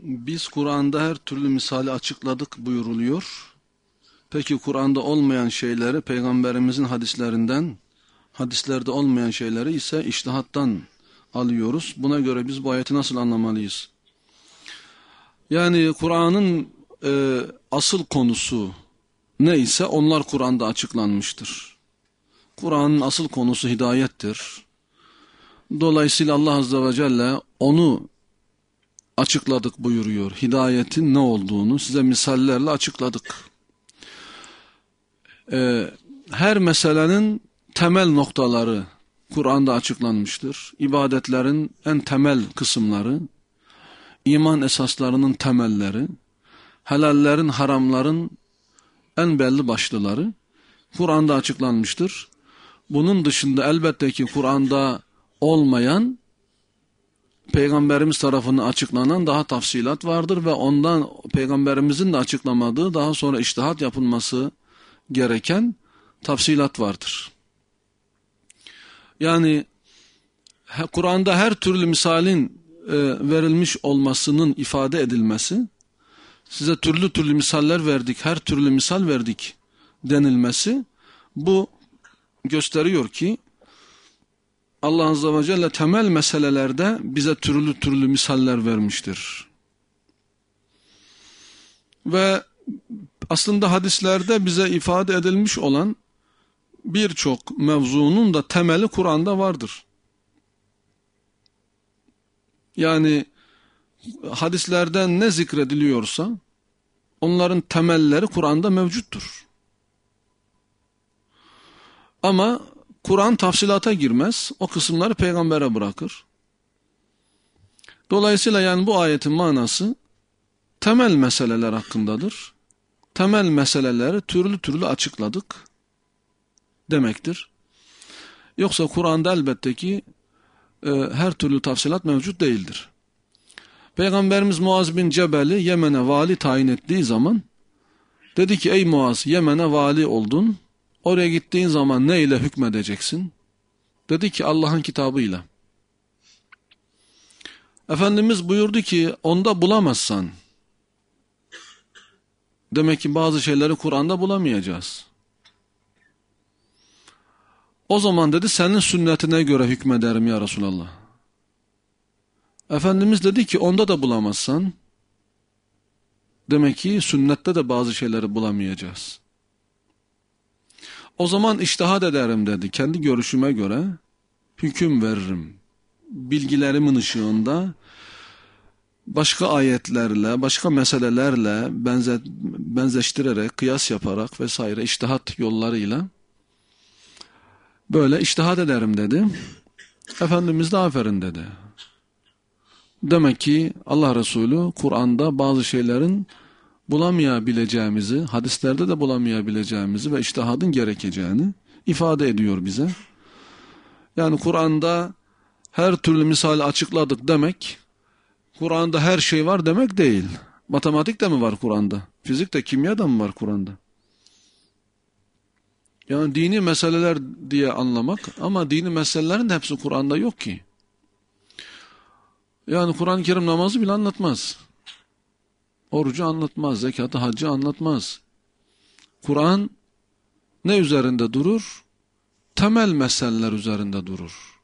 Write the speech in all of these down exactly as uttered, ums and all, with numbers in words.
Biz Kur'an'da her türlü misali açıkladık buyuruluyor. Peki Kur'an'da olmayan şeyleri Peygamberimizin hadislerinden, hadislerde olmayan şeyleri ise içtihattan alıyoruz. Buna göre biz bu ayeti nasıl anlamalıyız? Yani Kur'an'ın e, asıl konusu neyse onlar Kur'an'da açıklanmıştır. Kur'an'ın asıl konusu hidayettir. Dolayısıyla Allah Azze ve Celle onu açıkladık buyuruyor. Hidayetin ne olduğunu size misallerle açıkladık. Ee, her meselenin temel noktaları Kur'an'da açıklanmıştır. İbadetlerin en temel kısımları, iman esaslarının temelleri, helallerin, haramların en belli başlıları Kur'an'da açıklanmıştır. Bunun dışında elbette ki Kur'an'da olmayan, Peygamberimiz tarafından açıklanan daha tafsilat vardır ve ondan Peygamberimizin de açıklamadığı daha sonra içtihat yapılması gereken tafsilat vardır. Yani Kur'an'da her türlü misalin e, verilmiş olmasının ifade edilmesi, size türlü türlü misaller verdik, her türlü misal verdik denilmesi, bu gösteriyor ki Allah Azze ve Celle temel meselelerde bize türlü türlü misaller vermiştir. Ve aslında hadislerde bize ifade edilmiş olan birçok mevzunun da temeli Kur'an'da vardır. Yani hadislerden ne zikrediliyorsa onların temelleri Kur'an'da mevcuttur. Ama Kur'an tafsilata girmez, o kısımları peygambere bırakır. Dolayısıyla yani bu ayetin manası temel meseleler hakkındadır. Temel meseleleri türlü türlü açıkladık demektir. Yoksa Kur'an'da elbette ki e, her türlü tafsilat mevcut değildir. Peygamberimiz Muaz bin Cebel'i Yemen'e vali tayin ettiği zaman dedi ki ey Muaz, Yemen'e vali oldun. Oraya gittiğin zaman ne ile hükmedeceksin? Dedi ki Allah'ın kitabıyla. Efendimiz buyurdu ki onda bulamazsan, demek ki bazı şeyleri Kur'an'da bulamayacağız. O zaman dedi senin sünnetine göre hükmederim ya Resulallah. Efendimiz dedi ki onda da bulamazsan, demek ki sünnette de bazı şeyleri bulamayacağız. O zaman içtihat ederim dedi. Kendi görüşüme göre hüküm veririm. Bilgilerimin ışığında başka ayetlerle, başka meselelerle benze, benzeştirerek, kıyas yaparak vesaire içtihat yollarıyla böyle içtihat ederim dedi. Efendimiz de aferin dedi. Demek ki Allah Resulü Kur'an'da bazı şeylerin bulamayabileceğimizi, hadislerde de bulamayabileceğimizi ve içtihadın gerekeceğini ifade ediyor bize. Yani Kur'an'da her türlü misali açıkladık demek, Kur'an'da her şey var demek değil. Matematik de mi var Kur'an'da? Fizik de, kimya da mı var Kur'an'da? Yani dini meseleler diye anlamak ama dini meselelerin de hepsi Kur'an'da yok ki. Yani Kur'an-ı Kerim namazı bile anlatmaz. Orucu anlatmaz, zekatı, haccı anlatmaz. Kur'an ne üzerinde durur? Temel meseleler üzerinde durur.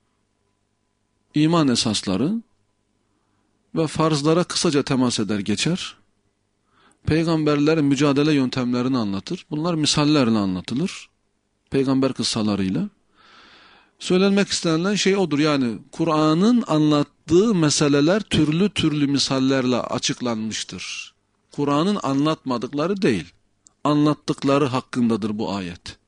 İman esasları ve farzlara kısaca temas eder geçer. Peygamberlerin mücadele yöntemlerini anlatır. Bunlar misallerle anlatılır. Peygamber kıssalarıyla. Söylenmek istenilen şey odur. Yani Kur'an'ın anlattığı meseleler türlü türlü misallerle açıklanmıştır. Kur'an'ın anlatmadıkları değil, anlattıkları hakkındadır bu ayet.